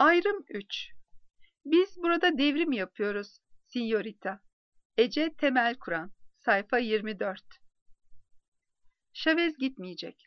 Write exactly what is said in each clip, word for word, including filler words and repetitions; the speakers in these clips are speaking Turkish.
Ayrım üç. Biz burada devrim yapıyoruz, Sinyorita. Ece Temel Kur'an, sayfa yirmi dört. Chavez gitmeyecek.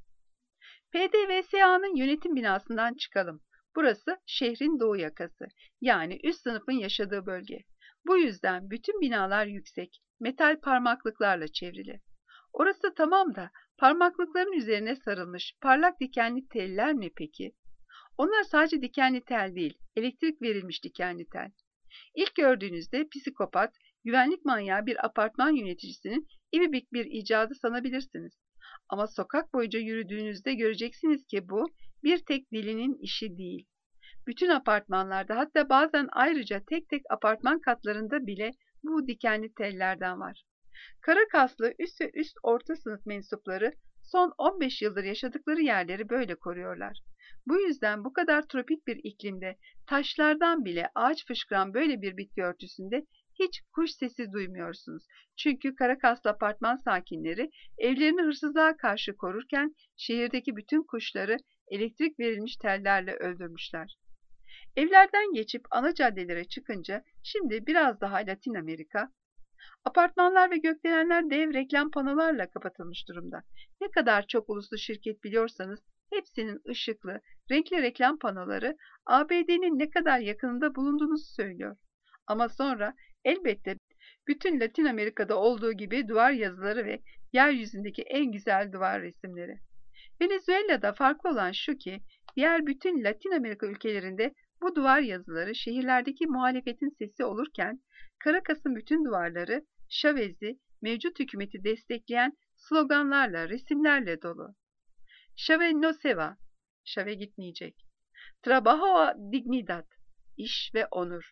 P D V S A'nın yönetim binasından çıkalım. Burası şehrin doğu yakası, yani üst sınıfın yaşadığı bölge. Bu yüzden bütün binalar yüksek, metal parmaklıklarla çevrili. Orası tamam da parmaklıkların üzerine sarılmış parlak dikenli teller ne peki? Onlar sadece dikenli tel değil, elektrik verilmiş dikenli tel. İlk gördüğünüzde psikopat, güvenlik manyağı bir apartman yöneticisinin ibibik bir icadı sanabilirsiniz. Ama sokak boyunca yürüdüğünüzde göreceksiniz ki bu bir tek delinin işi değil. Bütün apartmanlarda, hatta bazen ayrıca tek tek apartman katlarında bile bu dikenli tellerden var. Kara kaslı üst ve üst orta sınıf mensupları son on beş yıldır yaşadıkları yerleri böyle koruyorlar. Bu yüzden bu kadar tropik bir iklimde taşlardan bile ağaç fışkıran böyle bir bitki örtüsünde hiç kuş sesi duymuyorsunuz. Çünkü kara kaslı apartman sakinleri evlerini hırsızlığa karşı korurken şehirdeki bütün kuşları elektrik verilmiş tellerle öldürmüşler. Evlerden geçip ana caddelere çıkınca şimdi biraz daha Latin Amerika, apartmanlar ve gökdelenler dev reklam panolarla kapatılmış durumda. Ne kadar çok uluslu şirket biliyorsanız hepsinin ışıklı, renkli reklam panoları A B D'nin ne kadar yakınında bulunduğunuzu söylüyor. Ama sonra elbette bütün Latin Amerika'da olduğu gibi duvar yazıları ve yeryüzündeki en güzel duvar resimleri. Venezuela'da farklı olan şu ki, diğer bütün Latin Amerika ülkelerinde bu duvar yazıları şehirlerdeki muhalefetin sesi olurken, Caracas'ın bütün duvarları Chavez'i, mevcut hükümeti destekleyen sloganlarla, resimlerle dolu. Chavez no se va, Chavez gitmeyecek. Trabajo a dignidad, iş ve onur.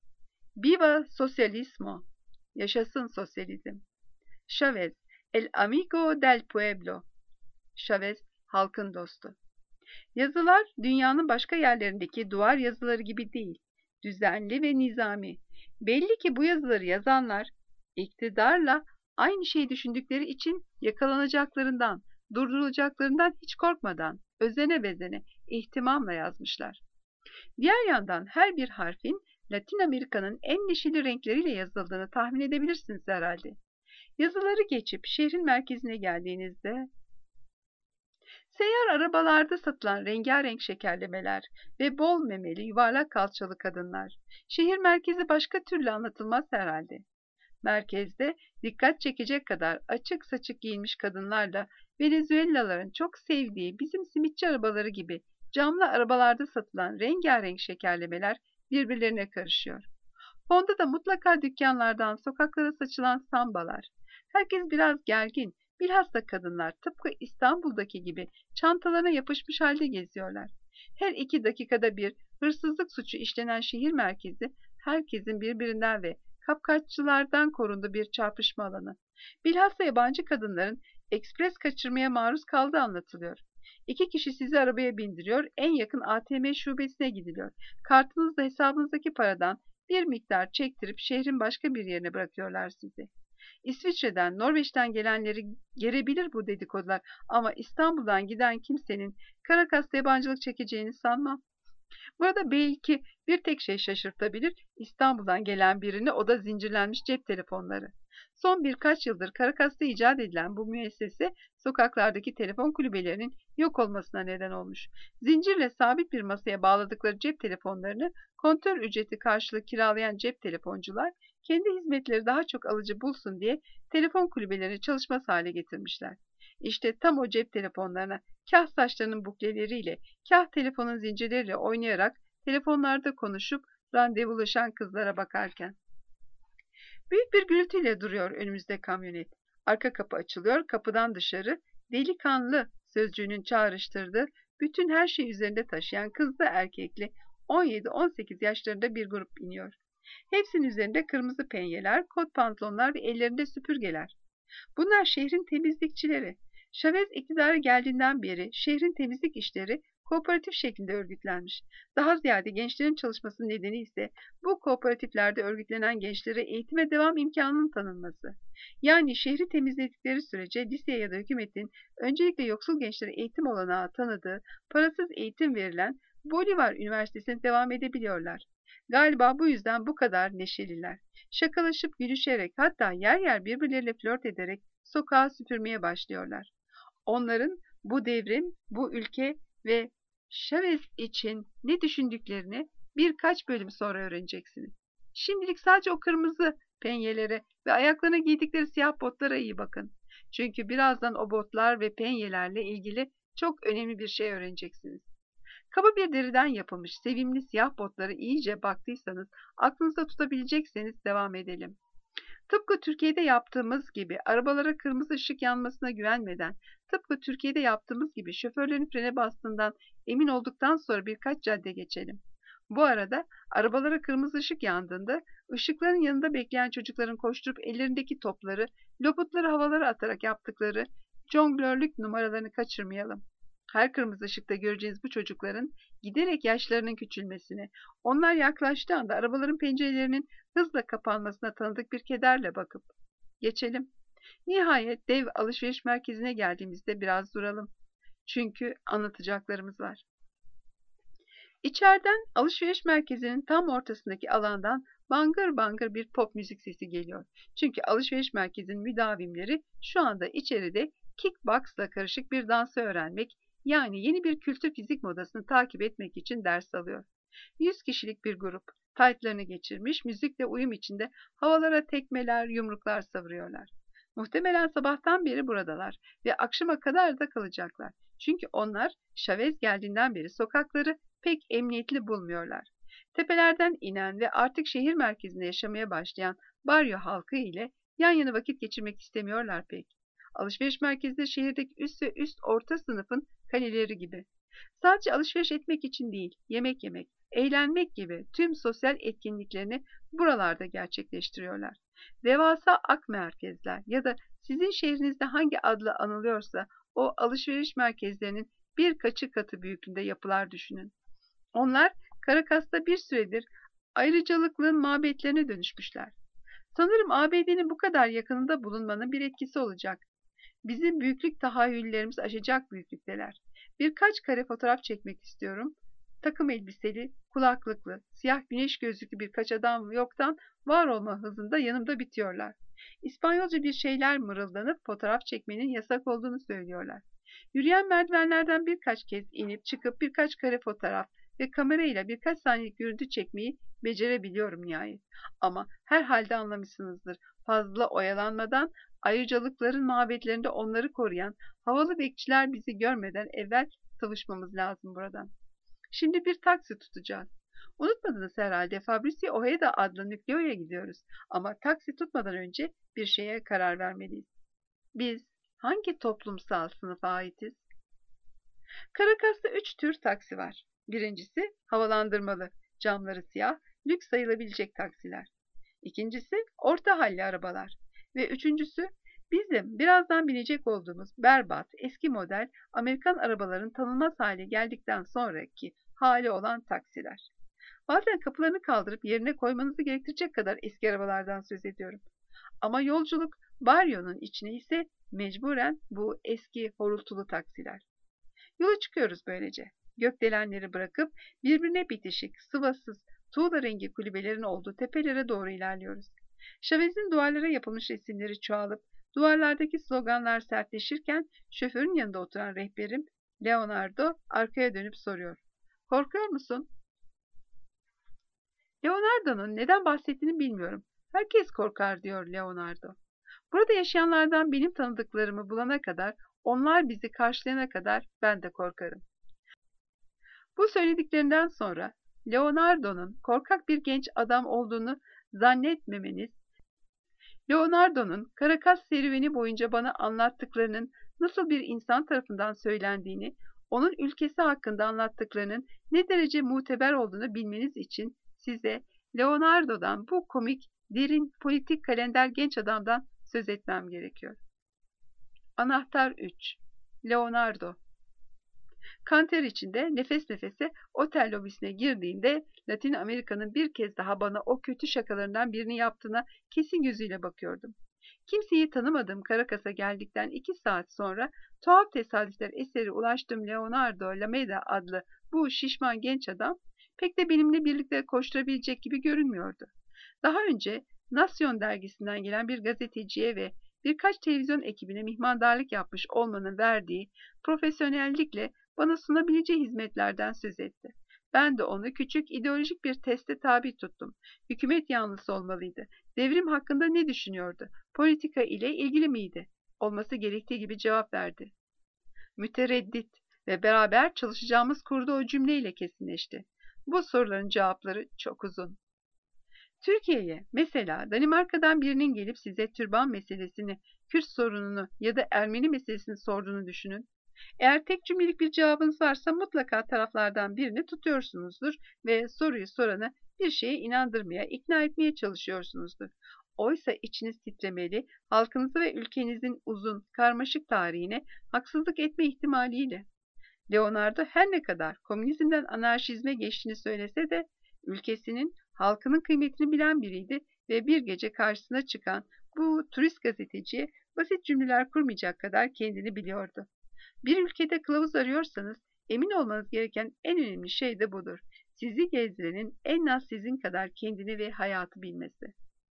Viva socialismo, yaşasın sosyalizm. Chavez, el amigo del pueblo. Chavez, halkın dostu. Yazılar dünyanın başka yerlerindeki duvar yazıları gibi değil, düzenli ve nizami. Belli ki bu yazıları yazanlar iktidarla aynı şeyi düşündükleri için yakalanacaklarından, durdurulacaklarından hiç korkmadan, özene bezene, ihtimamla yazmışlar. Diğer yandan her bir harfin Latin Amerika'nın en neşeli renkleriyle yazıldığını tahmin edebilirsiniz herhalde. Yazıları geçip şehrin merkezine geldiğinizde seyyar arabalarda satılan rengarenk şekerlemeler ve bol memeli yuvarlak kalçalı kadınlar. Şehir merkezi başka türlü anlatılmaz herhalde. Merkezde dikkat çekecek kadar açık saçık giyinmiş kadınlarla Venezuelalıların çok sevdiği bizim simitçi arabaları gibi camlı arabalarda satılan rengarenk şekerlemeler birbirlerine karışıyor. Fonda da mutlaka dükkanlardan sokaklara saçılan sambalar. Herkes biraz gergin. Bilhassa kadınlar tıpkı İstanbul'daki gibi çantalarına yapışmış halde geziyorlar. Her iki dakikada bir hırsızlık suçu işlenen şehir merkezi herkesin birbirinden ve kapkaççılardan korunduğu bir çarpışma alanı. Bilhassa yabancı kadınların ekspres kaçırmaya maruz kaldığı anlatılıyor. İki kişi sizi arabaya bindiriyor, en yakın A T M şubesine gidiliyor. Kartınızla hesabınızdaki paradan bir miktar çektirip şehrin başka bir yerine bırakıyorlar sizi. İsviçre'den, Norveç'ten gelenleri gerebilir bu dedikodular ama İstanbul'dan giden kimsenin Caracas'ta yabancılık çekeceğini sanmam. Burada belki bir tek şey şaşırtabilir, İstanbul'dan gelen birini, o da zincirlenmiş cep telefonları. Son birkaç yıldır Caracas'ta icat edilen bu müessese sokaklardaki telefon kulübelerinin yok olmasına neden olmuş. Zincirle sabit bir masaya bağladıkları cep telefonlarını kontör ücreti karşılığı kiralayan cep telefoncular kendi hizmetleri daha çok alıcı bulsun diye telefon kulübelerini çalışmaz hale getirmişler. İşte tam o cep telefonlarına kah saçlarının bukleleriyle, kah telefonun zincirleriyle oynayarak telefonlarda konuşup randevulaşan kızlara bakarken. Büyük bir gürültüyle duruyor önümüzde kamyonet. Arka kapı açılıyor, kapıdan dışarı delikanlı sözcüğünün çağrıştırdığı bütün her şeyi üzerinde taşıyan kızlı erkekli on yedi on sekiz yaşlarında bir grup iniyor. Hepsinin üzerinde kırmızı penyeler, kot pantolonlar ve ellerinde süpürgeler. Bunlar şehrin temizlikçileri. Chavez iktidara geldiğinden beri şehrin temizlik işleri kooperatif şeklinde örgütlenmiş. Daha ziyade gençlerin çalışmasının nedeni ise bu kooperatiflerde örgütlenen gençlere eğitime devam imkanının tanınması. Yani şehri temizledikleri sürece liseye ya da hükümetin öncelikle yoksul gençlere eğitim olanağı tanıdığı, parasız eğitim verilen Bolivar Üniversitesi'ne devam edebiliyorlar. Galiba bu yüzden bu kadar neşeliler. Şakalaşıp gülüşerek, hatta yer yer birbirleriyle flört ederek sokağa süpürmeye başlıyorlar. Onların bu devrim, bu ülke ve Chavez için ne düşündüklerini birkaç bölüm sonra öğreneceksiniz. Şimdilik sadece o kırmızı penyelere ve ayaklarına giydikleri siyah botlara iyi bakın. Çünkü birazdan o botlar ve penyelerle ilgili çok önemli bir şey öğreneceksiniz. Kaba bir deriden yapılmış sevimli siyah botları iyice baktıysanız, aklınızda tutabilecekseniz devam edelim. Tıpkı Türkiye'de yaptığımız gibi arabalara kırmızı ışık yanmasına güvenmeden, tıpkı Türkiye'de yaptığımız gibi şoförlerin frene bastığından emin olduktan sonra birkaç cadde geçelim. Bu arada arabalara kırmızı ışık yandığında ışıkların yanında bekleyen çocukların koşturup ellerindeki topları, loputları havalara atarak yaptıkları jonglörlük numaralarını kaçırmayalım. Her kırmızı ışıkta göreceğiniz bu çocukların giderek yaşlarının küçülmesine, onlar yaklaştığı anda arabaların pencerelerinin hızla kapanmasına tanıdık bir kederle bakıp geçelim. Nihayet dev alışveriş merkezine geldiğimizde biraz duralım. Çünkü anlatacaklarımız var. İçeriden alışveriş merkezinin tam ortasındaki alandan bangır bangır bir pop müzik sesi geliyor. Çünkü alışveriş merkezinin müdavimleri şu anda içeride kickboxla karışık bir dansı öğrenmek, yani yeni bir kültür fizik modasını takip etmek için ders alıyor. Yüz kişilik bir grup, taytlarını geçirmiş, müzikle uyum içinde havalara tekmeler, yumruklar savuruyorlar. Muhtemelen sabahtan beri buradalar ve akşama kadar da kalacaklar. Çünkü onlar Chavez geldiğinden beri sokakları pek emniyetli bulmuyorlar. Tepelerden inen ve artık şehir merkezinde yaşamaya başlayan baryo halkı ile yan yana vakit geçirmek istemiyorlar pek. Alışveriş merkezleri şehirdeki üst ve üst orta sınıfın kaleleri gibi. Sadece alışveriş etmek için değil, yemek yemek, eğlenmek gibi tüm sosyal etkinliklerini buralarda gerçekleştiriyorlar. Devasa ak merkezler ya da sizin şehrinizde hangi adla anılıyorsa o alışveriş merkezlerinin birkaçı katı büyüklüğünde yapılar düşünün. Onlar Caracas'ta bir süredir ayrıcalıklığın mabetlerine dönüşmüşler. Sanırım A B D'nin bu kadar yakınında bulunmanın bir etkisi olacak. Bizim büyüklük tahayyüllerimizi aşacak büyüklükteler. Birkaç kare fotoğraf çekmek istiyorum. Takım elbiseli, kulaklıklı, siyah güneş gözlüklü birkaç adam yoktan var olma hızında yanımda bitiyorlar. İspanyolca bir şeyler mırıldanıp fotoğraf çekmenin yasak olduğunu söylüyorlar. Yürüyen merdivenlerden birkaç kez inip çıkıp birkaç kare fotoğraf ve kamerayla birkaç saniyelik görüntü çekmeyi becerebiliyorum nihayet. Ama herhalde anlamışsınızdır. Fazla oyalanmadan ayrıcalıkların mabetlerinde onları koruyan havalı bekçiler bizi görmeden evvel sıvışmamız lazım buradan. Şimdi bir taksi tutacağız. Unutmadınız herhalde, Fabricio Ojeda adlı nükleoya gidiyoruz. Ama taksi tutmadan önce bir şeye karar vermeliyiz. Biz hangi toplumsal sınıfa aitiz? Caracas'ta üç tür taksi var. Birincisi havalandırmalı, camları siyah, lüks sayılabilecek taksiler. İkincisi orta halli arabalar. Ve üçüncüsü bizim birazdan binecek olduğumuz berbat, eski model Amerikan arabaların tanınmaz hale geldikten sonraki hali olan taksiler. Bazen kapılarını kaldırıp yerine koymanızı gerektirecek kadar eski arabalardan söz ediyorum. Ama yolculuk baryonun içine ise mecburen bu eski horultulu taksiler. Yola çıkıyoruz böylece. Gökdelenleri bırakıp birbirine bitişik, sıvasız, tuğla rengi kulübelerin olduğu tepelere doğru ilerliyoruz. Chavez'in duvarlara yapılmış resimleri çoğalıp duvarlardaki sloganlar sertleşirken şoförün yanında oturan rehberim Leonardo arkaya dönüp soruyor. Korkuyor musun? Leonardo'nun neden bahsettiğini bilmiyorum. Herkes korkar diyor Leonardo. Burada yaşayanlardan benim tanıdıklarımı bulana kadar, onlar bizi karşılayana kadar ben de korkarım. Bu söylediklerinden sonra Leonardo'nun korkak bir genç adam olduğunu zannetmemeniz, Leonardo'nun Caracas serüveni boyunca bana anlattıklarının nasıl bir insan tarafından söylendiğini, onun ülkesi hakkında anlattıklarının ne derece muteber olduğunu bilmeniz için size Leonardo'dan, bu komik, derin, politik kalender genç adamdan söz etmem gerekiyor. Anahtar üç. Leonardo. Kanter içinde nefes nefese otel lobisine girdiğinde Latin Amerika'nın bir kez daha bana o kötü şakalarından birini yaptığına kesin gözüyle bakıyordum. Kimseyi tanımadığım Caracas'a geldikten iki saat sonra tuhaf tesadüfler eseri ulaştığım Leonardo Lameda adlı bu şişman genç adam pek de benimle birlikte koşturabilecek gibi görünmüyordu. Daha önce Nasyon dergisinden gelen bir gazeteciye ve birkaç televizyon ekibine mihmandarlık yapmış olmanın verdiği profesyonellikle bana sunabileceği hizmetlerden söz etti. Ben de onu küçük ideolojik bir teste tabi tuttum. Hükümet yanlısı olmalıydı. Devrim hakkında ne düşünüyordu? Politika ile ilgili miydi? Olması gerektiği gibi cevap verdi. Mütereddit ve beraber çalışacağımız kurduğu o cümleyle kesinleşti. Bu soruların cevapları çok uzun. Türkiye'ye mesela Danimarka'dan birinin gelip size türban meselesini, Kürt sorununu ya da Ermeni meselesini sorduğunu düşünün. Eğer tek cümlelik bir cevabınız varsa mutlaka taraflardan birini tutuyorsunuzdur ve soruyu soranı bir şeye inandırmaya, ikna etmeye çalışıyorsunuzdur. Oysa içiniz titremeli, halkınızı ve ülkenizin uzun, karmaşık tarihine haksızlık etme ihtimaliyle. Leonardo her ne kadar komünizmden anarşizme geçtiğini söylese de ülkesinin, halkının kıymetini bilen biriydi ve bir gece karşısına çıkan bu turist gazeteciye basit cümleler kurmayacak kadar kendini biliyordu. Bir ülkede kılavuz arıyorsanız emin olmanız gereken en önemli şey de budur. Sizi gezdirenin en az sizin kadar kendini ve hayatı bilmesi.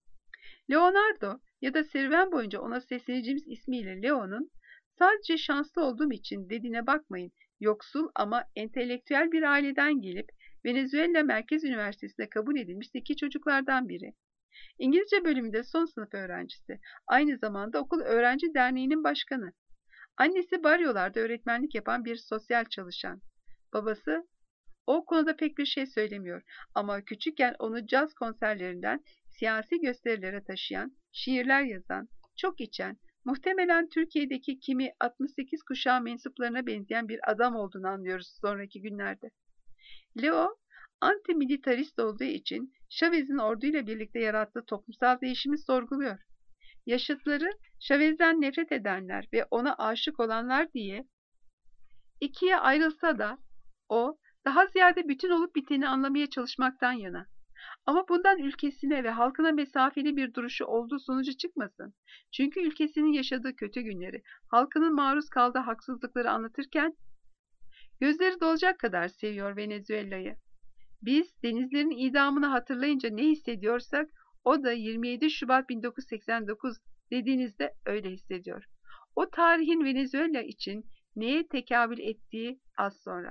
Leonardo ya da serüven boyunca ona sesleneceğimiz ismiyle Leo'nun sadece şanslı olduğum için dediğine bakmayın. Yoksul ama entelektüel bir aileden gelip Venezuela Merkez Üniversitesi'ne kabul edilmiş zeki çocuklardan biri. İngilizce bölümünde son sınıf öğrencisi. Aynı zamanda okul öğrenci derneğinin başkanı. Annesi baryolarda öğretmenlik yapan bir sosyal çalışan. Babası o konuda pek bir şey söylemiyor ama küçükken onu caz konserlerinden siyasi gösterilere taşıyan, şiirler yazan, çok içen, muhtemelen Türkiye'deki kimi altmış sekiz kuşağı mensuplarına benzeyen bir adam olduğunu anlıyoruz sonraki günlerde. Leo, antimilitarist olduğu için Chavez'in orduyla birlikte yarattığı toplumsal değişimi sorguluyor. Yaşıtları Chavez'den nefret edenler ve ona aşık olanlar diye ikiye ayrılsa da o daha ziyade bütün olup biteni anlamaya çalışmaktan yana. Ama bundan ülkesine ve halkına mesafeli bir duruşu olduğu sonucu çıkmasın. Çünkü ülkesinin yaşadığı kötü günleri, halkının maruz kaldığı haksızlıkları anlatırken gözleri dolacak kadar seviyor Venezuela'yı. Biz denizlerin idamını hatırlayınca ne hissediyorsak o da yirmi yedi Şubat bin dokuz yüz seksen dokuz dediğinizde öyle hissediyor. O tarihin Venezuela için neye tekabül ettiği az sonra.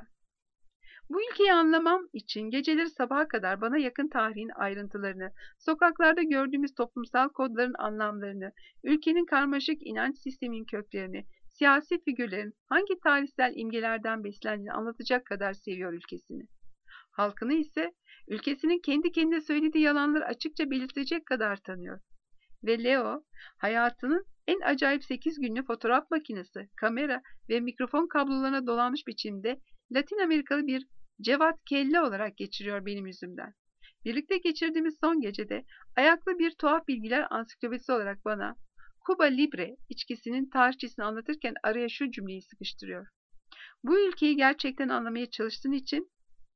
Bu ülkeyi anlamam için geceleri sabaha kadar bana yakın tarihin ayrıntılarını, sokaklarda gördüğümüz toplumsal kodların anlamlarını, ülkenin karmaşık inanç sistemin köklerini, siyasi figürlerin hangi tarihsel imgelerden beslendiğini anlatacak kadar seviyor ülkesini. Halkını ise ülkesinin kendi kendine söylediği yalanları açıkça belirtecek kadar tanıyor. Ve Leo, hayatının en acayip sekiz günlü fotoğraf makinesi, kamera ve mikrofon kablolarına dolanmış biçimde Latin Amerikalı bir Cevat Kelle olarak geçiriyor benim yüzümden. Birlikte geçirdiğimiz son gecede ayaklı bir tuhaf bilgiler ansiklopedisi olarak bana Cuba Libre içkisinin tarihçesini anlatırken araya şu cümleyi sıkıştırıyor. Bu ülkeyi gerçekten anlamaya çalıştığın için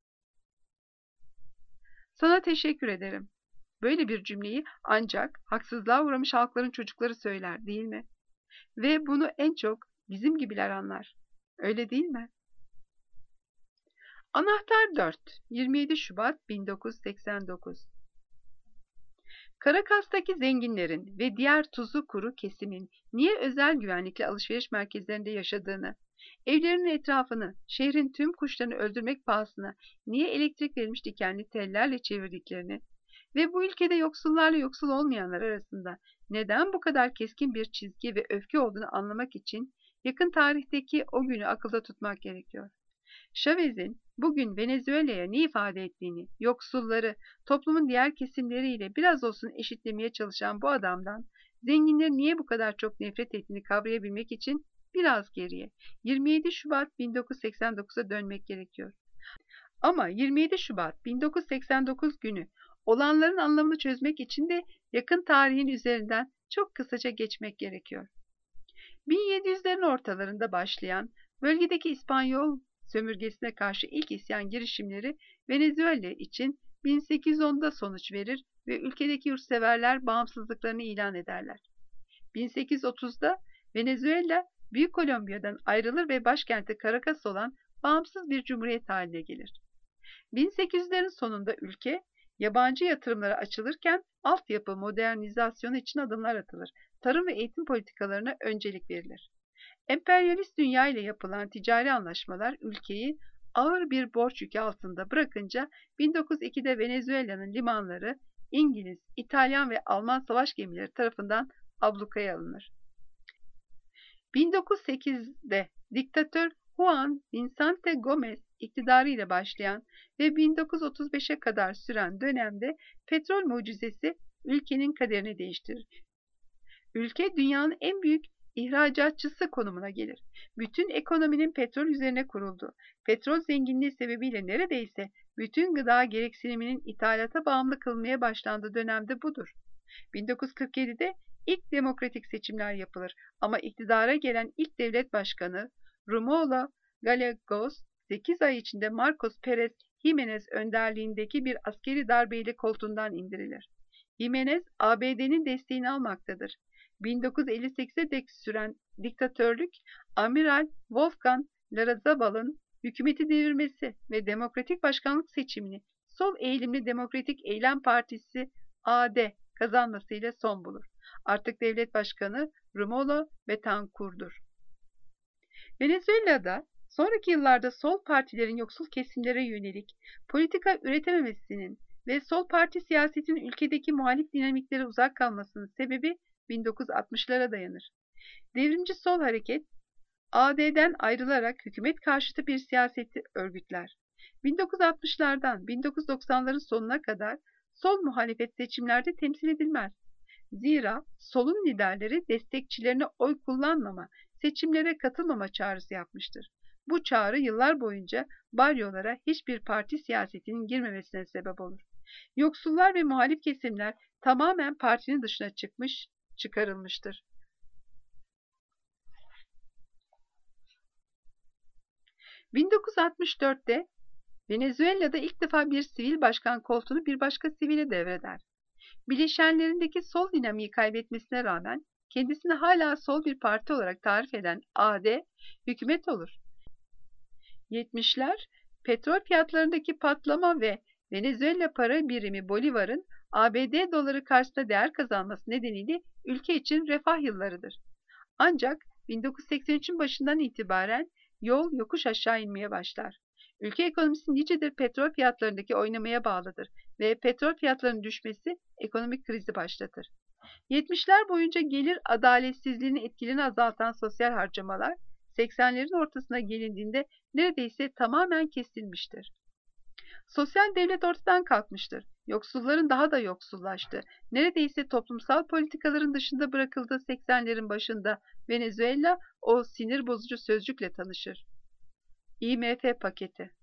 sana teşekkür ederim. Böyle bir cümleyi ancak haksızlığa uğramış halkların çocukları söyler, değil mi? Ve bunu en çok bizim gibiler anlar. Öyle değil mi? Anahtar dört. yirmi yedi Şubat bin dokuz yüz seksen dokuz. Karakas'taki zenginlerin ve diğer tuzu kuru kesimin niye özel güvenlikli alışveriş merkezlerinde yaşadığını, evlerinin etrafını, şehrin tüm kuşlarını öldürmek pahasına niye elektrik verilmiş dikenli tellerle çevirdiklerini ve bu ülkede yoksullarla yoksul olmayanlar arasında neden bu kadar keskin bir çizgi ve öfke olduğunu anlamak için yakın tarihteki o günü akılda tutmak gerekiyor. Chavez'in bugün Venezuela'ya ne ifade ettiğini, yoksulları, toplumun diğer kesimleriyle biraz olsun eşitlemeye çalışan bu adamdan, zenginlerin niye bu kadar çok nefret ettiğini kavrayabilmek için biraz geriye, yirmi yedi Şubat bin dokuz yüz seksen dokuza dönmek gerekiyor. Ama yirmi yedi Şubat bin dokuz yüz seksen dokuz günü olanların anlamını çözmek için de yakın tarihin üzerinden çok kısaca geçmek gerekiyor. bin yedi yüzlerin ortalarında başlayan bölgedeki İspanyol sömürgesine karşı ilk isyan girişimleri Venezuela için bin sekiz yüz onda sonuç verir ve ülkedeki yurtseverler bağımsızlıklarını ilan ederler. bin sekiz yüz otuzda Venezuela, Büyük Kolombiya'dan ayrılır ve başkenti Caracas olan bağımsız bir cumhuriyet haline gelir. bin sekiz yüzlerin sonunda ülke yabancı yatırımlara açılırken altyapı modernizasyonu için adımlar atılır. Tarım ve eğitim politikalarına öncelik verilir. Emperyalist dünya ile yapılan ticari anlaşmalar ülkeyi ağır bir borç yükü altında bırakınca bin dokuz yüz ikide Venezuela'nın limanları İngiliz, İtalyan ve Alman savaş gemileri tarafından ablukaya alınır. bin dokuz yüz sekizde diktatör Juan Vicente Gómez iktidarıyla başlayan ve bin dokuz yüz otuz beşe kadar süren dönemde petrol mucizesi ülkenin kaderini değiştirir. Ülke dünyanın en büyük ihracatçısı konumuna gelir. Bütün ekonominin petrol üzerine kuruldu. Petrol zenginliği sebebiyle neredeyse bütün gıda gereksiniminin ithalata bağımlı kılmaya başlandığı dönemde budur. bin dokuz yüz kırk yedide ilk demokratik seçimler yapılır ama iktidara gelen ilk devlet başkanı Romulo Gallegos sekiz ay içinde Marcos Pérez Jiménez önderliğindeki bir askeri darbeyle koltuğundan indirilir. Jiménez A B D'nin desteğini almaktadır. bin dokuz yüz elli sekize dek süren diktatörlük, Amiral Wolfgang Larazabal'ın hükümeti devirmesi ve demokratik başkanlık seçimini sol eğilimli Demokratik Eylem Partisi A D kazanmasıyla son bulur. Artık devlet başkanı Romulo Betancourt'dur. Venezuela'da sonraki yıllarda sol partilerin yoksul kesimlere yönelik politika üretememesinin ve sol parti siyasetinin ülkedeki muhalif dinamiklere uzak kalmasının sebebi bin dokuz yüz altmışlara dayanır. Devrimci sol hareket A D'den ayrılarak hükümet karşıtı bir siyaseti örgütler. bin dokuz yüz altmışlardan bin dokuz yüz doksanların sonuna kadar sol muhalefet seçimlerde temsil edilmez. Zira solun liderleri destekçilerine oy kullanmama, seçimlere katılmama çağrısı yapmıştır. Bu çağrı yıllar boyunca baryolara hiçbir parti siyasetinin girmemesine sebep olur. Yoksullar ve muhalif kesimler tamamen partinin dışına çıkmış, çıkarılmıştır. bin dokuz yüz altmış dörtte Venezuela'da ilk defa bir sivil başkan koltuğunu bir başka sivile devreder. Bileşenlerindeki sol dinamiği kaybetmesine rağmen kendisini hala sol bir parti olarak tarif eden A D hükümet olur. yetmişler petrol fiyatlarındaki patlama ve Venezuela para birimi Bolivar'ın A B D doları karşısında değer kazanması nedeniyle ülke için refah yıllarıdır. Ancak bin dokuz yüz seksen üçün başından itibaren yol yokuş aşağı inmeye başlar. Ülke ekonomisi nicedir petrol fiyatlarındaki oynamaya bağlıdır ve petrol fiyatlarının düşmesi ekonomik krizi başlatır. yetmişler boyunca gelir adaletsizliğinin etkilerini azaltan sosyal harcamalar seksenlerin ortasına gelindiğinde neredeyse tamamen kesilmiştir. Sosyal devlet ortadan kalkmıştır. Yoksulların daha da yoksullaştı. Neredeyse toplumsal politikaların dışında bırakıldığı seksenlerin başında Venezuela o sinir bozucu sözcükle tanışır. I M F paketi.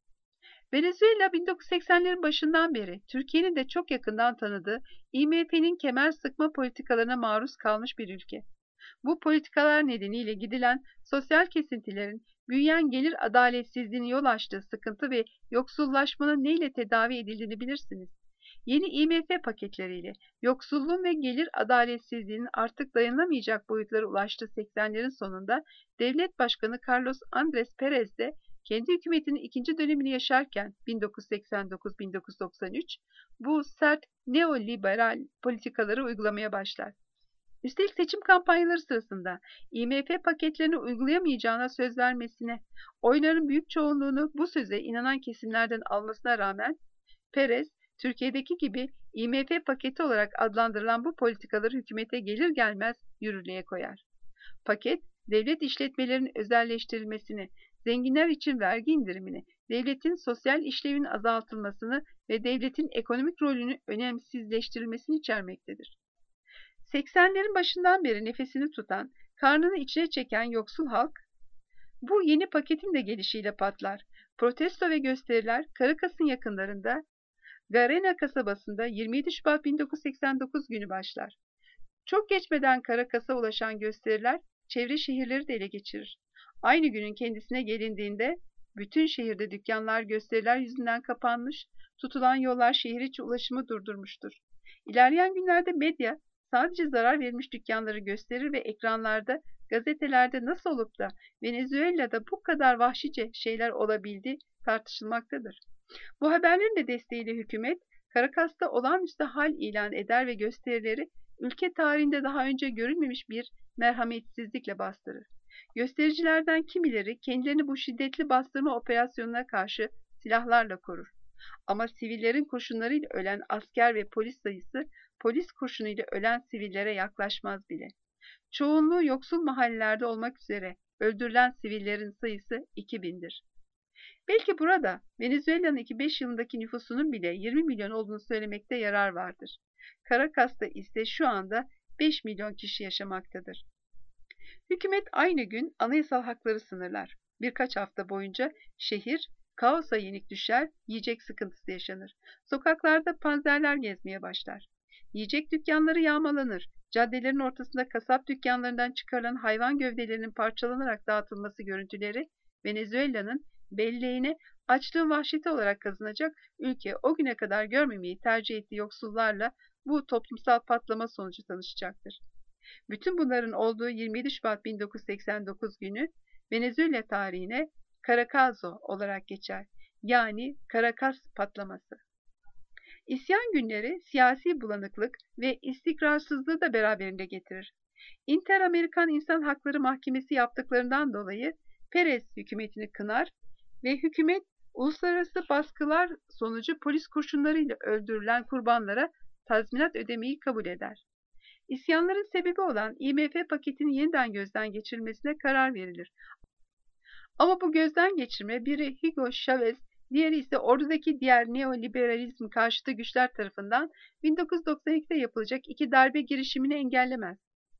Venezuela bin dokuz yüz seksenlerin başından beri Türkiye'nin de çok yakından tanıdığı I M F'nin kemer sıkma politikalarına maruz kalmış bir ülke. Bu politikalar nedeniyle gidilen sosyal kesintilerin büyüyen gelir adaletsizliğine yol açtığı sıkıntı ve yoksullaşmanın neyle tedavi edildiğini bilirsiniz. Yeni I M F paketleriyle yoksulluğun ve gelir adaletsizliğinin artık dayanamayacak boyutlara ulaştığı seksenlerin sonunda Devlet Başkanı Carlos Andrés Pérez de kendi hükümetinin ikinci dönemini yaşarken bin dokuz yüz seksen dokuz bin dokuz yüz doksan üç bu sert neoliberal politikaları uygulamaya başlar. Üstelik seçim kampanyaları sırasında I M F paketlerini uygulayamayacağına söz vermesine, oyların büyük çoğunluğunu bu söze inanan kesimlerden almasına rağmen Pérez, Türkiye'deki gibi I M F paketi olarak adlandırılan bu politikaları hükümete gelir gelmez yürürlüğe koyar. Paket, devlet işletmelerinin özelleştirilmesini, zenginler için vergi indirimini, devletin sosyal işlevinin azaltılmasını ve devletin ekonomik rolünü önemsizleştirilmesini içermektedir. seksenlerin başından beri nefesini tutan, karnını içine çeken yoksul halk, bu yeni paketin de gelişiyle patlar. Protesto ve gösteriler Caracas'ın yakınlarında, Garena kasabasında yirmi yedi Şubat bin dokuz yüz seksen dokuz günü başlar. Çok geçmeden Caracas'a ulaşan gösteriler çevre şehirleri de ele geçirir. Aynı günün kendisine gelindiğinde bütün şehirde dükkanlar gösteriler yüzünden kapanmış, tutulan yollar şehir içi ulaşımı durdurmuştur. İlerleyen günlerde medya sadece zarar verilmiş dükkanları gösterir ve ekranlarda gazetelerde nasıl olup da Venezuela'da bu kadar vahşice şeyler olabildiği tartışılmaktadır. Bu haberlerin de desteğiyle hükümet, Caracas'ta olağanüstü hal ilan eder ve gösterileri ülke tarihinde daha önce görülmemiş bir merhametsizlikle bastırır. Göstericilerden kimileri kendilerini bu şiddetli bastırma operasyonuna karşı silahlarla korur. Ama sivillerin kurşunlarıyla ölen asker ve polis sayısı, polis kurşunuyla ölen sivillere yaklaşmaz bile. Çoğunluğu yoksul mahallelerde olmak üzere öldürülen sivillerin sayısı iki bindir. Belki burada Venezuela'nın iki bin beş yılındaki nüfusunun bile yirmi milyon olduğunu söylemekte yarar vardır. Caracas'ta ise şu anda beş milyon kişi yaşamaktadır. Hükümet aynı gün anayasal hakları sınırlar. Birkaç hafta boyunca şehir kaosa yenik düşer, yiyecek sıkıntısı yaşanır. Sokaklarda panzerler gezmeye başlar. Yiyecek dükkanları yağmalanır. Caddelerin ortasında kasap dükkanlarından çıkarılan hayvan gövdelerinin parçalanarak dağıtılması görüntüleri Venezuela'nın belleğine açlığın vahşeti olarak kazanacak, ülke o güne kadar görmemeyi tercih ettiği yoksullarla bu toplumsal patlama sonucu tanışacaktır. Bütün bunların olduğu yirmi yedi Şubat bin dokuz yüz seksen dokuz günü Venezuela tarihine Caracazo olarak geçer. Yani Caracas patlaması. İsyan günleri siyasi bulanıklık ve istikrarsızlığı da beraberinde getirir. Inter-Amerikan İnsan Hakları Mahkemesi yaptıklarından dolayı Perez hükümetini kınar ve hükümet uluslararası baskılar sonucu polis kurşunlarıyla öldürülen kurbanlara tazminat ödemeyi kabul eder. İsyanların sebebi olan I M F paketinin yeniden gözden geçirilmesine karar verilir. Ama bu gözden geçirme biri Hugo Chavez, diğeri ise ordudaki diğer neoliberalizm karşıtı güçler tarafından bin dokuz yüz doksan ikide yapılacak iki darbe girişimini engellemez.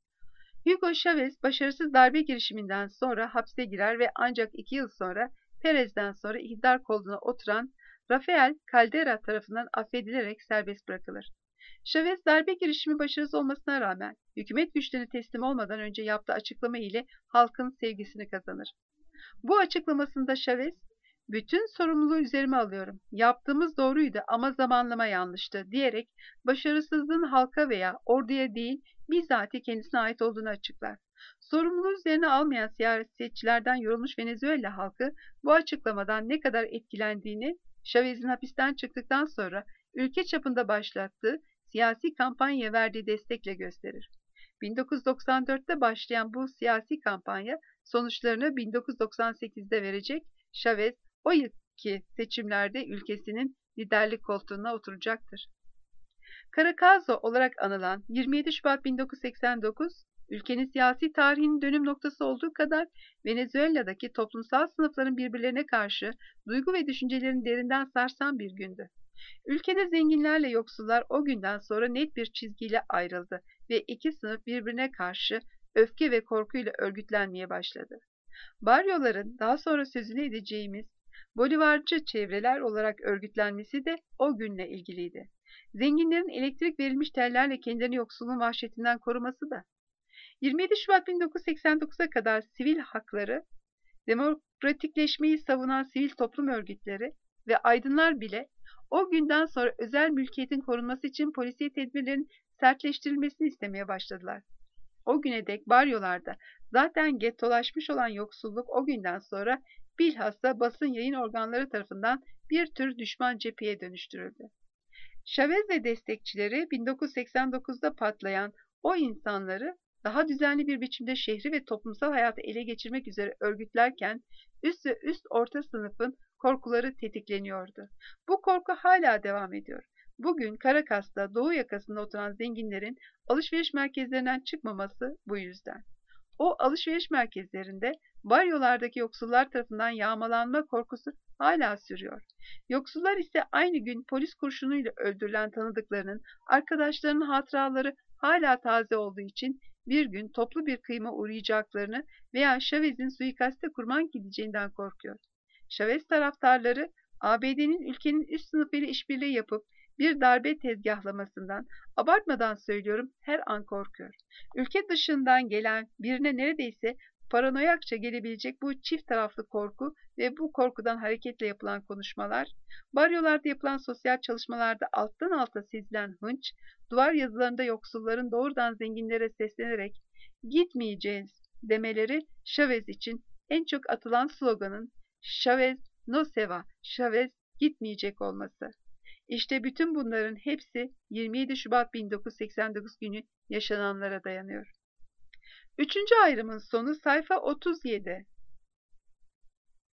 Hugo Chavez başarısız darbe girişiminden sonra hapse girer ve ancak iki yıl sonra Perez'den sonra iktidar koltuğuna oturan Rafael Caldera tarafından affedilerek serbest bırakılır. Chavez darbe girişimi başarısız olmasına rağmen hükümet güçlerine teslim olmadan önce yaptığı açıklama ile halkın sevgisini kazanır. Bu açıklamasında Chavez, "Bütün sorumluluğu üzerime alıyorum. Yaptığımız doğruydu ama zamanlama yanlıştı" diyerek başarısızlığın halka veya orduya değil bizzati kendisine ait olduğunu açıklar. Sorumluluğu üzerine almayan siyasetçilerden yorulmuş Venezuela halkı bu açıklamadan ne kadar etkilendiğini Chavez'in hapisten çıktıktan sonra ülke çapında başlattığı siyasi kampanyaya verdiği destekle gösterir. bin dokuz yüz doksan dörtte başlayan bu siyasi kampanya sonuçlarını bin dokuz yüz doksan sekizde verecek. Chavez o yılki seçimlerde ülkesinin liderlik koltuğuna oturacaktır. Caracazo olarak anılan yirmi yedi Şubat bin dokuz yüz seksen dokuz, ülkenin siyasi tarihinin dönüm noktası olduğu kadar Venezuela'daki toplumsal sınıfların birbirlerine karşı duygu ve düşüncelerini derinden sarsan bir gündü. Ülkede zenginlerle yoksullar o günden sonra net bir çizgiyle ayrıldı ve iki sınıf birbirine karşı öfke ve korkuyla örgütlenmeye başladı. Baryoların daha sonra sözünü edeceğimiz Bolivarcı çevreler olarak örgütlenmesi de o günle ilgiliydi. Zenginlerin elektrik verilmiş tellerle kendilerini yoksulluğun vahşetinden koruması da. yirmi yedi Şubat bin dokuz yüz seksen dokuza kadar sivil hakları, demokratikleşmeyi savunan sivil toplum örgütleri ve aydınlar bile o günden sonra özel mülkiyetin korunması için polisiye tedbirlerin sertleştirilmesini istemeye başladılar. O güne dek baryolarda zaten gettolaşmış olan yoksulluk o günden sonra bilhassa basın yayın organları tarafından bir tür düşman cepheye dönüştürüldü. Chavez ve destekçileri bin dokuz yüz seksen dokuzda patlayan o insanları daha düzenli bir biçimde şehri ve toplumsal hayatı ele geçirmek üzere örgütlerken üst ve üst orta sınıfın korkuları tetikleniyordu. Bu korku hala devam ediyor. Bugün Caracas'ta doğu yakasında oturan zenginlerin alışveriş merkezlerinden çıkmaması bu yüzden. O alışveriş merkezlerinde baryolardaki yoksullar tarafından yağmalanma korkusu hala sürüyor. Yoksullar ise aynı gün polis kurşunuyla öldürülen tanıdıklarının, arkadaşlarının hatıraları hala taze olduğu için bir gün toplu bir kıyıma uğrayacaklarını veya Chavez'in suikaste kurban gideceğinden korkuyor. Chavez taraftarları A B D'nin ülkenin üst sınıfıyla işbirliği yapıp bir darbe tezgahlamasından, abartmadan söylüyorum, her an korkuyor. Ülke dışından gelen birine neredeyse paranoyakça gelebilecek bu çift taraflı korku ve bu korkudan hareketle yapılan konuşmalar, baryolarda yapılan sosyal çalışmalarda alttan alta sezilen hınç, duvar yazılarında yoksulların doğrudan zenginlere seslenerek "Gitmeyeceğiz, demeleri Chavez için en çok atılan sloganın Chavez no se va, Chavez gitmeyecek olması. İşte bütün bunların hepsi yirmi yedi Şubat bin dokuz yüz seksen dokuz günü yaşananlara dayanıyor. Üçüncü ayrımın sonu sayfa otuz yedi.